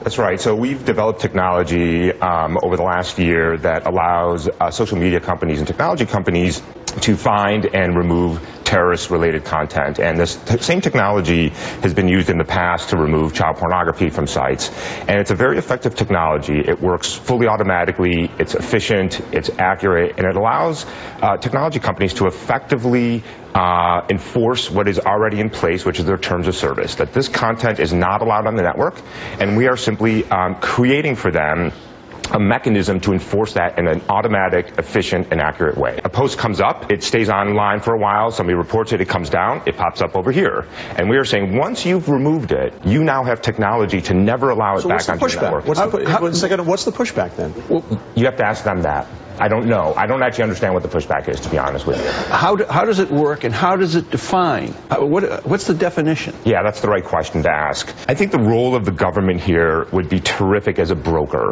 That's right. So we've developed technology over the last year that allows social media companies and technology companies to find and remove terrorist-related content. And this same technology has been used in the past to remove child pornography from sites. And it's a very effective technology. It works fully automatically, it's efficient, it's accurate, and it allows technology companies to effectively enforce what is already in place, which is their terms of service, that this content is not allowed on the network, and we are simply creating for them a mechanism to enforce that in an automatic, efficient, and accurate way. A post comes up, it stays online for a while, somebody reports it, it comes down, it pops up over here. And we are saying once you've removed it, you now have technology to never allow it back onto the network. What's the pushback then? Well, you have to ask them that. I don't know. I don't actually understand what the pushback is, to be honest with you. How does it work, and how does it define? What's the definition? Yeah, that's the right question to ask. I think the role of the government here would be terrific as a broker,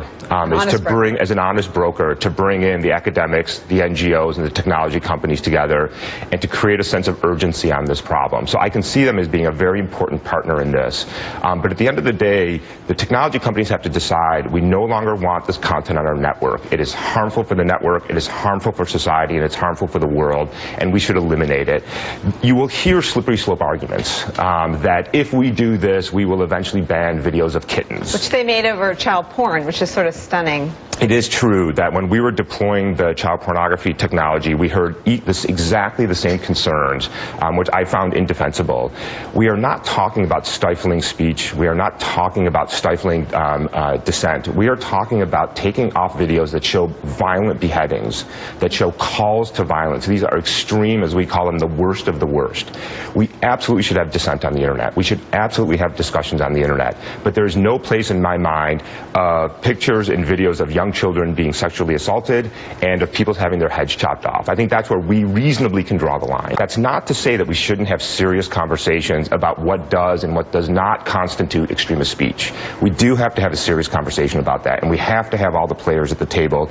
as an honest broker, to bring in the academics, the NGOs, and the technology companies together, and to create a sense of urgency on this problem. So I can see them as being a very important partner in this. But at the end of the day, the technology companies have to decide we no longer want this content on our network. It is harmful for the network, it is harmful for society, and it's harmful for the world, and we should eliminate it. You will hear slippery slope arguments that if we do this, we will eventually ban videos of kittens. Which they made over child porn, which is sort of stunning. It is true that when we were deploying the child pornography technology, we heard exactly the same concerns, which I found indefensible. We are not talking about stifling speech. We are not talking about stifling dissent. We are talking about taking off videos that show violent beheadings, that show calls to violence. These are extreme, as we call them, the worst of the worst. We absolutely should have dissent on the internet. We should absolutely have discussions on the internet. But there is no place in my mind of pictures and videos of young children being sexually assaulted and of people having their heads chopped off. I think that's where we reasonably can draw the line. That's not to say that we shouldn't have serious conversations about what does and what does not constitute extremist speech. We do have to have a serious conversation about that, and we have to have all the players at the table